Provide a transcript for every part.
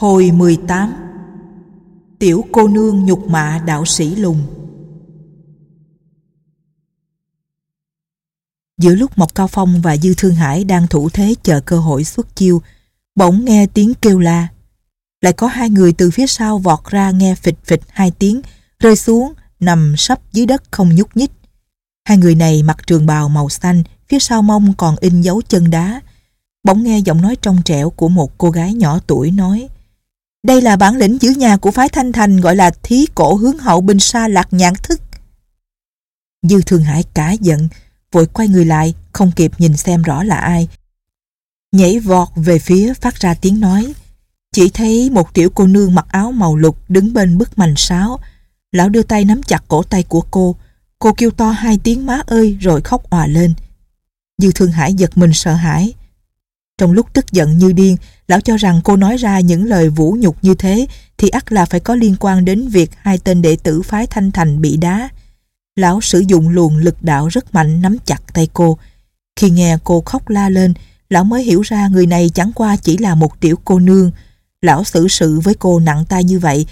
Hồi 18. Tiểu cô nương nhục mạ đạo sĩ lùn. Giữa lúc Mộc Cao Phong và Dư Thương Hải đang thủ thế chờ cơ hội xuất chiêu, bỗng nghe tiếng kêu la. Lại có hai người từ phía sau vọt ra, nghe phịch phịch hai tiếng, rơi xuống, nằm sấp dưới đất không nhúc nhích. Hai người này mặc trường bào màu xanh, phía sau mông còn in dấu chân đá. Bỗng nghe giọng nói trong trẻo của một cô gái nhỏ tuổi nói: "Đây là bản lĩnh giữ nhà của phái Thanh Thành, gọi là thí cổ hướng hậu binh sa lạc nhãn thức." Dư Thương Hải cả giận, vội quay người lại, không kịp nhìn xem rõ là ai, nhảy vọt về phía phát ra tiếng nói. Chỉ thấy một tiểu cô nương mặc áo màu lục đứng bên bức mành sáo. Lão đưa tay nắm chặt cổ tay của cô kêu to hai tiếng "má ơi" rồi khóc òa lên. Dư Thương Hải giật mình sợ hãi. Trong lúc tức giận như điên, lão cho rằng cô nói ra những lời vũ nhục như thế thì ắt là phải có liên quan đến việc hai tên đệ tử phái Thanh Thành bị đá. Lão sử dụng luồng lực đạo rất mạnh nắm chặt tay cô. Khi nghe cô khóc la lên, lão mới hiểu ra người này chẳng qua chỉ là một tiểu cô nương. Lão xử sự với cô nặng tay như vậy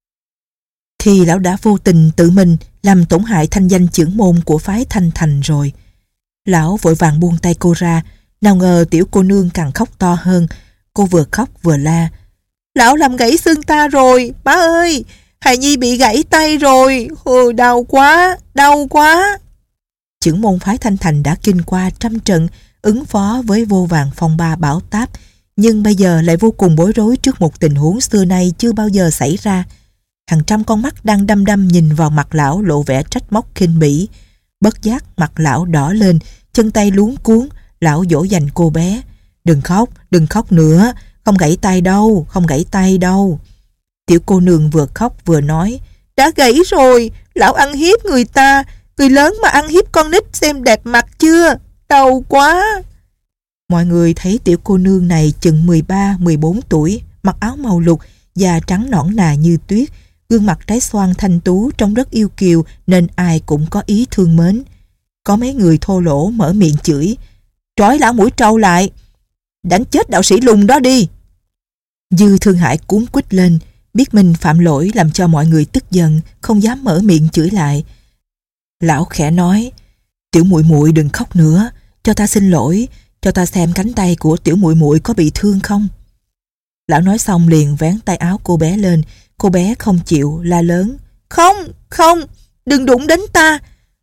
thì lão đã vô tình tự mình làm tổn hại thanh danh chưởng môn của phái Thanh Thành rồi. Lão vội vàng buông tay cô ra. Nào ngờ tiểu cô nương càng khóc to hơn. Cô vừa khóc vừa la: "Lão làm gãy xương ta rồi, má ơi! Hài nhi bị gãy tay rồi, đau quá, đau quá!" Chưởng môn phái Thanh Thành đã kinh qua trăm trận ứng phó với vô vàn phong ba bão táp, nhưng bây giờ lại vô cùng bối rối trước một tình huống xưa nay chưa bao giờ xảy ra. Hàng trăm con mắt đang đăm đăm nhìn vào mặt lão, lộ vẻ trách móc khinh bỉ. Bất giác mặt lão đỏ lên, chân tay luống cuống. Lão dỗ dành cô bé: đừng khóc nữa, không gãy tay đâu, không gãy tay đâu." Tiểu cô nương vừa khóc vừa nói: "Đã gãy rồi, lão ăn hiếp người ta, người lớn mà ăn hiếp con nít xem đẹp mặt chưa, đau quá." Mọi người thấy tiểu cô nương này chừng 13-14 tuổi, mặc áo màu lục, da trắng nõn nà như tuyết, gương mặt trái xoan thanh tú trông rất yêu kiều nên ai cũng có ý thương mến. Có mấy người thô lỗ mở miệng chửi: "Trói lão mũi trâu lại, đánh chết đạo sĩ lùn đó đi." Dư Thương Hải cuống quýt lên, biết mình phạm lỗi làm cho mọi người tức giận, không dám mở miệng chửi lại. Lão khẽ nói: "Tiểu muội muội đừng khóc nữa, cho ta xin lỗi, cho ta xem cánh tay của tiểu muội muội có bị thương không." Lão nói xong liền vén tay áo cô bé lên. Cô bé không chịu, la lớn: Không, đừng đụng đến ta.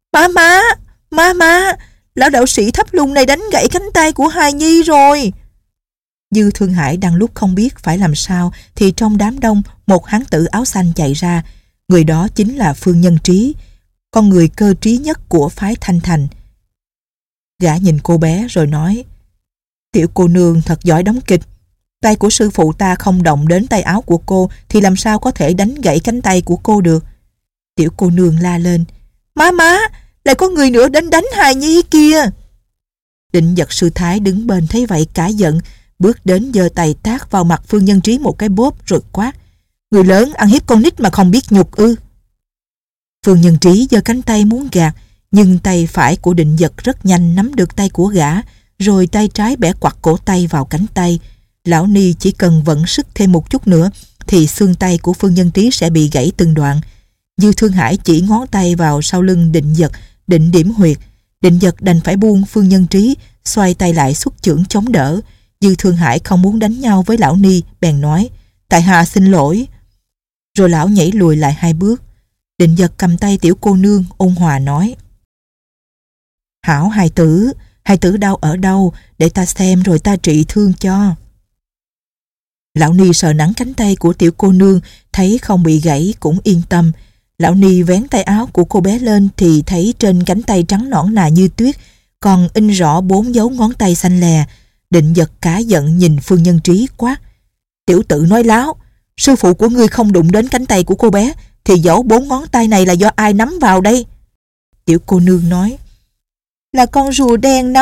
Má, lão đạo sĩ thấp lùng này đánh gãy cánh tay của hài nhi rồi." Dư Thương Hải đang lúc không biết phải làm sao thì trong đám đông một hán tử áo xanh chạy ra. Người đó chính là Phương Nhân Trí, con người cơ trí nhất của phái Thanh Thành. Gã nhìn cô bé rồi nói: "Tiểu cô nương thật giỏi đóng kịch. Tay của sư phụ ta không động đến tay áo của cô thì làm sao có thể đánh gãy cánh tay của cô được." Tiểu cô nương la lên: Má, lại có người nữa đến đánh hài nhi kia." Định Giật sư thái đứng bên thấy vậy cả giận, bước đến giơ tay tát vào mặt Phương Nhân Trí một cái bóp rồi quát: "Người lớn ăn hiếp con nít mà không biết nhục ư?" Phương Nhân Trí giơ cánh tay muốn gạt, nhưng tay phải của Định Giật rất nhanh nắm được tay của gã, rồi tay trái bẻ quặt cổ tay vào cánh tay. Lão ni chỉ cần vận sức thêm một chút nữa thì xương tay của Phương Nhân Trí sẽ bị gãy từng đoạn. Dư Thương Hải chỉ ngón tay vào sau lưng Định Giật, định điểm huyệt. Định Giật đành phải buông Phương Nhân Trí, xoay tay lại xuất chưởng chống đỡ. Dư Thương Hải không muốn đánh nhau với lão ni, bèn nói: "Tại hạ xin lỗi." Rồi lão nhảy lùi lại 2 bước. Định Giật cầm tay tiểu cô nương ôn hòa nói: "Hảo hài tử đau ở đâu, để ta xem rồi ta trị thương cho." Lão ni sờ nắn cánh tay của tiểu cô nương, thấy không bị gãy cũng yên tâm. Lão ni vén tay áo của cô bé lên thì thấy trên cánh tay trắng nõn nà như tuyết còn in rõ 4 dấu ngón tay xanh lè. Định Giật cả giận nhìn Phương Nhân Trí quát: "Tiểu tử nói láo, sư phụ của ngươi không đụng đến cánh tay của cô bé thì dấu 4 ngón tay này là do ai nắm vào đây?" Tiểu cô nương nói: "Là con rùa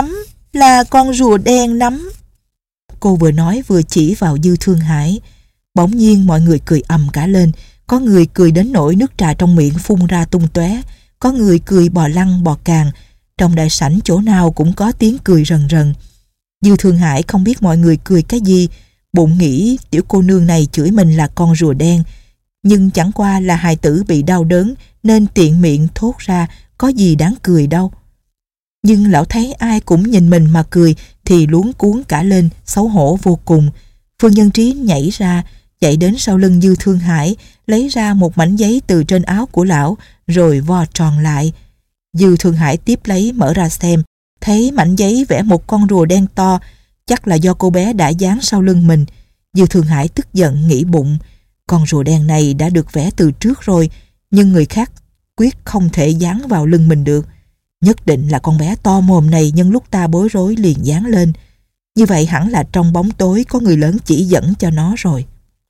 đen nắm." Cô vừa nói vừa chỉ vào Dư Thương Hải. Bỗng nhiên mọi người cười ầm cả lên. Có người cười đến nỗi nước trà trong miệng phun ra tung tóe, có người cười bò lăn bò càng. Trong đại sảnh chỗ nào cũng có tiếng cười rần rần. Dư Thương Hải không biết mọi người cười cái gì. Bụng nghĩ tiểu cô nương này chửi mình là con rùa đen, nhưng chẳng qua là hài tử bị đau đớn nên tiện miệng thốt ra, có gì đáng cười đâu. Nhưng lão thấy ai cũng nhìn mình mà cười thì luống cuống cả lên, xấu hổ vô cùng. Phương Nhân Trí nhảy ra, chạy đến sau lưng Dư Thương Hải, lấy ra một mảnh giấy từ trên áo của lão, rồi vo tròn lại. Dư Thương Hải tiếp lấy mở ra xem, thấy mảnh giấy vẽ một con rùa đen to, chắc là do cô bé đã dán sau lưng mình. Dư Thương Hải tức giận nghĩ bụng, con rùa đen này đã được vẽ từ trước rồi, nhưng người khác quyết không thể dán vào lưng mình được. Nhất định là con bé to mồm này nhân lúc ta bối rối liền dán lên. Như vậy hẳn là trong bóng tối có người lớn chỉ dẫn cho nó rồi.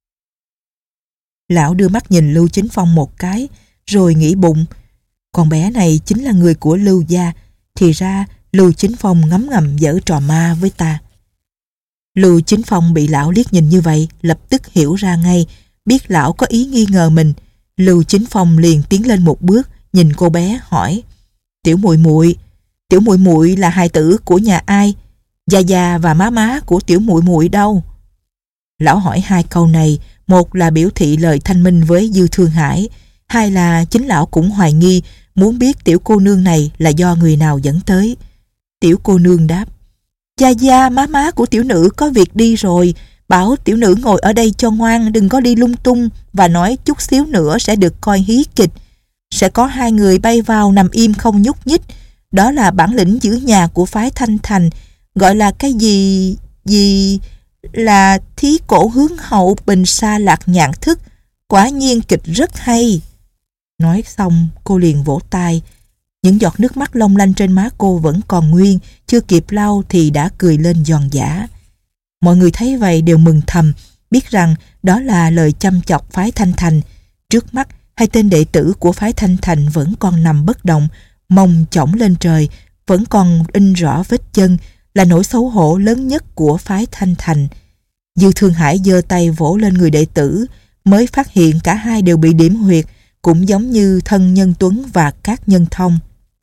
Lão đưa mắt nhìn Lưu Chính Phong một cái, rồi nghĩ bụng, con bé này chính là người của Lưu gia, thì ra Lưu Chính Phong ngấm ngầm giở trò ma với ta. Lưu Chính Phong bị lão liếc nhìn như vậy, lập tức hiểu ra ngay, biết lão có ý nghi ngờ mình. Lưu Chính Phong liền tiến lên một bước, nhìn cô bé hỏi, tiểu muội muội là hài tử của nhà ai? Gia gia và má má của tiểu muội muội đâu? Lão hỏi hai câu này, một là biểu thị lời thanh minh với Dư Thương Hải, hai là chính lão cũng hoài nghi, muốn biết tiểu cô nương này là do người nào dẫn tới. Tiểu cô nương đáp, gia gia má má của tiểu nữ có việc đi rồi, bảo tiểu nữ ngồi ở đây cho ngoan, đừng có đi lung tung, và nói chút xíu nữa sẽ được coi hí kịch. Sẽ có hai người bay vào nằm im không nhúc nhích, đó là bản lĩnh giữ nhà của phái Thanh Thành, gọi là cái gì là thí cổ hướng hậu bình sa lạc nhạn thức, quả nhiên kịch rất hay. Nói xong cô liền vỗ tay. Những giọt nước mắt long lanh trên má cô vẫn còn nguyên, chưa kịp lau thì đã cười lên giòn giã. Mọi người thấy vậy đều mừng thầm, biết rằng đó là lời chăm chọc phái Thanh Thành. Trước mắt hai tên đệ tử của phái Thanh Thành vẫn còn nằm bất động, mông chổng lên trời, vẫn còn in rõ vết chân, là nỗi xấu hổ lớn nhất của phái Thanh Thành. Dư Thương Hải giơ tay vỗ lên người đệ tử, mới phát hiện cả hai đều bị điểm huyệt, cũng giống như Thân Nhân Tuấn và Cát Nhân Thông.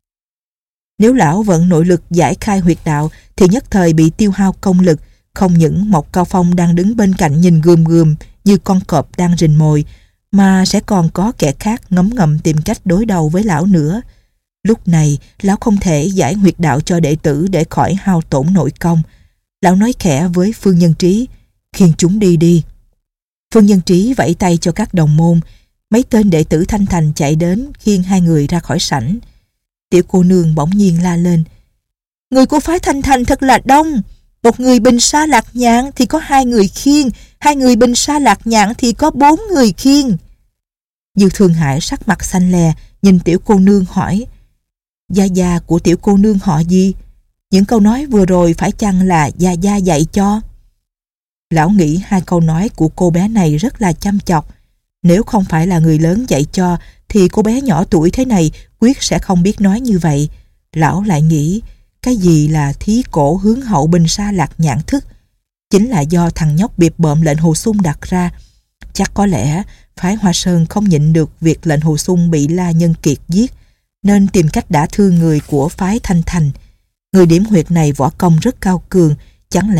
Nếu lão vận nội lực giải khai huyệt đạo thì nhất thời bị tiêu hao công lực, không những Mộc Cao Phong đang đứng bên cạnh nhìn gườm gườm như con cọp đang rình mồi, mà sẽ còn có kẻ khác ngấm ngầm tìm cách đối đầu với lão nữa. Lúc này lão không thể giải huyệt đạo cho đệ tử để khỏi hao tổn nội công. Lão nói khẽ với Phương Nhân Trí, khiêng chúng đi đi. Phương Nhân Trí vẫy tay cho các đồng môn, mấy tên đệ tử Thanh Thành chạy đến khiêng hai người ra khỏi sảnh. Tiểu cô nương bỗng nhiên la lên, người của phái Thanh Thành thật là đông, một người bình sa lạc nhạn thì có hai người khiêng, hai người bình sa lạc nhạn thì có 4 người khiêng. Dư Thương Hải sắc mặt xanh lè, nhìn tiểu cô nương hỏi, gia gia của tiểu cô nương họ gì? Những câu nói vừa rồi phải chăng là gia gia dạy cho? Lão nghĩ hai câu nói của cô bé này rất là chăm chọc. Nếu không phải là người lớn dạy cho thì cô bé nhỏ tuổi thế này quyết sẽ không biết nói như vậy. Lão lại nghĩ, cái gì là thí cổ hướng hậu bình sa lạc nhạn thức? Chính là do thằng nhóc bịp bợm lệnh Hồ Xung đặt ra. Chắc có lẽ phái Hoa Sơn không nhịn được việc lệnh Hồ Xung bị La Nhân Kiệt giết, nên tìm cách đả thương người của phái Thanh Thành. Người điểm huyệt này võ công rất cao cường, chẳng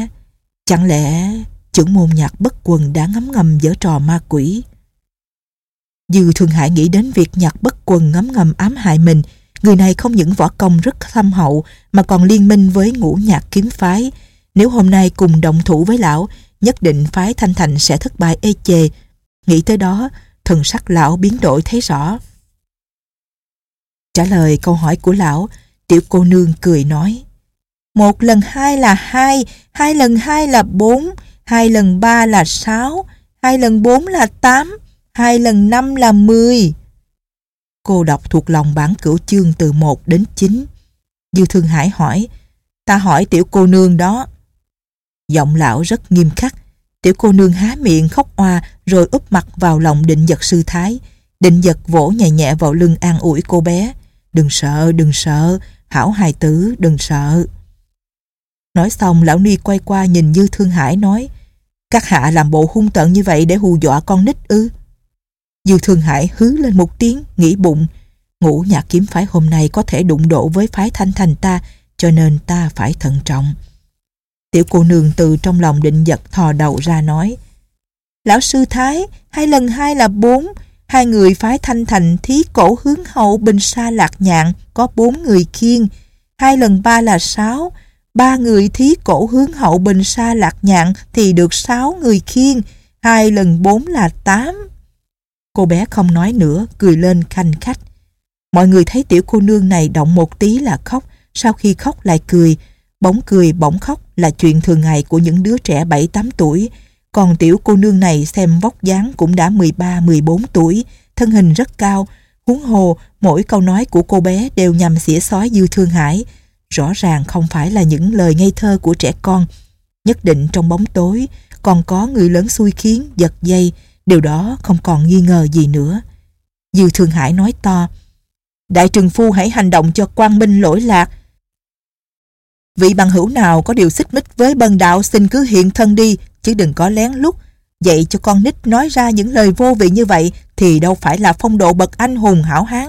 lẽ trưởng môn Nhạc Bất Quần đã ngấm ngầm giở trò ma quỷ? Dư Thương Hải nghĩ đến việc Nhạc Bất Quần ngấm ngầm ám hại mình. Người này không những võ công rất thâm hậu mà còn liên minh với Ngũ Nhạc kiếm phái. Nếu hôm nay cùng động thủ với lão, nhất định phái Thanh Thành sẽ thất bại ê chề. Nghĩ tới đó, thần sắc lão biến đổi thấy rõ. Trả lời câu hỏi của lão, tiểu cô nương cười nói, 1 lần 2 là 2, 2 lần 2 là 4, 2 lần 3 là 6, 2 lần 4 là 8, 2 lần 5 là 10. Cô đọc thuộc lòng bản cửu chương từ 1 đến 9. Dư Thương Hải hỏi, ta hỏi tiểu cô nương đó. Giọng lão rất nghiêm khắc. Tiểu cô nương há miệng khóc oa rồi úp mặt vào lòng Định Dật sư thái. Định Dật vỗ nhẹ nhẹ vào lưng an ủi cô bé. Đừng sợ, hảo hài tử, đừng sợ. Nói xong lão ni quay qua nhìn Dư Thương Hải nói, các hạ làm bộ hung tợn như vậy để hù dọa con nít ư? Dư Thương Hải hứ lên một tiếng, nghĩ bụng, Ngũ Nhạc kiếm phái hôm nay có thể đụng độ với phái Thanh Thành ta, cho nên ta phải thận trọng. Tiểu cô nương từ trong lòng Định Vật thò đầu ra nói: Lão sư Thái, 2 lần 2 là 4. 2 người phái Thanh Thành thí cổ hướng hậu Bình Sa Lạc Nhạn có 4 người khiêng. 2 lần 3 là 6. 3 người thí cổ hướng hậu Bình Sa Lạc Nhạn thì được 6 người khiêng. 2 lần 4 là 8. Cô bé không nói nữa, cười lên khanh khách. Mọi người thấy tiểu cô nương này động một tí là khóc, sau khi khóc lại cười bỗng khóc là chuyện thường ngày của những đứa trẻ 7-8 tuổi. Còn tiểu cô nương này xem vóc dáng cũng đã 13-14 tuổi, thân hình rất cao. Huống hồ, mỗi câu nói của cô bé đều nhằm xỉa xói Dư Thương Hải. Rõ ràng không phải là những lời ngây thơ của trẻ con. Nhất định trong bóng tối còn có người lớn xui khiến, giật dây. Điều đó không còn nghi ngờ gì nữa. Dư Thương Hải nói to: Đại trừng phu hãy hành động cho quang minh lỗi lạc. Vị bằng hữu nào có điều xích mích với bần đạo xin cứ hiện thân đi, chứ đừng có lén lút. Dạy cho con nít nói ra những lời vô vị như vậy thì đâu phải là phong độ bậc anh hùng hảo hán.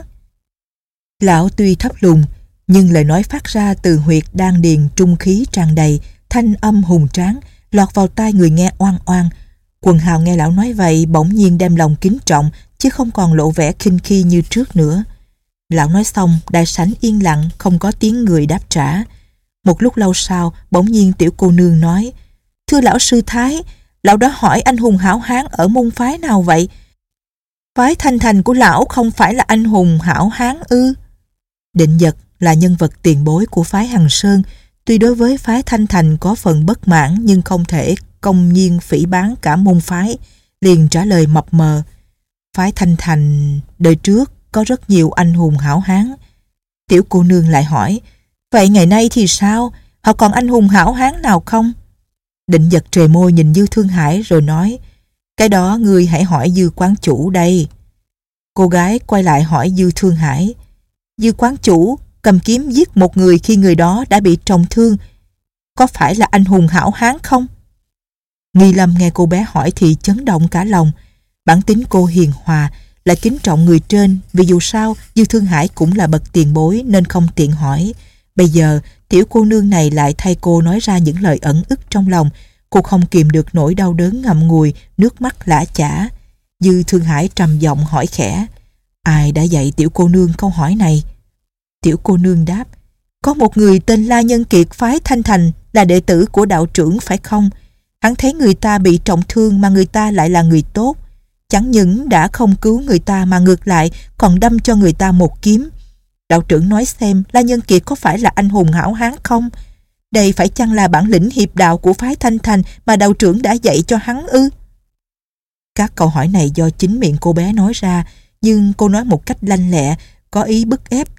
Lão tuy thấp lùn, nhưng lời nói phát ra từ huyệt đan điền trung khí tràn đầy, thanh âm hùng tráng, lọt vào tai người nghe oang oang. Quần hào nghe lão nói vậy bỗng nhiên đem lòng kính trọng, chứ không còn lộ vẻ khinh khi như trước nữa. Lão nói xong, đại sảnh yên lặng, không có tiếng người đáp trả. Một lúc lâu sau, bỗng nhiên tiểu cô nương nói: Thưa lão sư Thái, lão đã hỏi anh hùng hảo hán ở môn phái nào vậy? Phái Thanh Thành của lão không phải là anh hùng hảo hán ư? Định Vật là nhân vật tiền bối của phái Hằng Sơn, tuy đối với phái Thanh Thành có phần bất mãn nhưng không thể công nhiên phỉ báng cả môn phái, liền trả lời mập mờ: Phái Thanh Thành đời trước có rất nhiều anh hùng hảo hán. Tiểu cô nương lại hỏi: Vậy ngày nay thì sao? Họ còn anh hùng hảo hán nào không? Định Vật trề môi nhìn Dư Thương Hải rồi nói: Cái đó ngươi hãy hỏi Dư quán chủ đây. Cô gái quay lại hỏi Dư Thương Hải: Dư quán chủ cầm kiếm giết một người khi người đó đã bị trọng thương, có phải là anh hùng hảo hán không? Nghi Lâm nghe cô bé hỏi thì chấn động cả lòng. Bản tính cô hiền hòa, lại kính trọng người trên, vì dù sao Dư Thương Hải cũng là bậc tiền bối nên không tiện hỏi. Bây giờ tiểu cô nương này lại thay cô nói ra những lời ẩn ức trong lòng. Cô không kìm được nỗi đau đớn ngậm ngùi, nước mắt lã chã. Dư Thương Hải trầm giọng hỏi khẽ: Ai đã dạy tiểu cô nương câu hỏi này? Tiểu cô nương đáp: Có một người tên La Nhân Kiệt phái Thanh Thành, là đệ tử của đạo trưởng phải không? Hắn thấy người ta bị trọng thương mà người ta lại là người tốt, chẳng những đã không cứu người ta mà ngược lại còn đâm cho người ta một kiếm. Đạo trưởng nói xem La Nhân Kiệt có phải là anh hùng hảo hán không? Đây phải chăng là bản lĩnh hiệp đạo của phái Thanh Thành mà đạo trưởng đã dạy cho hắn ư? Các câu hỏi này do chính miệng cô bé nói ra, nhưng cô nói một cách lanh lẹ, có ý bức ép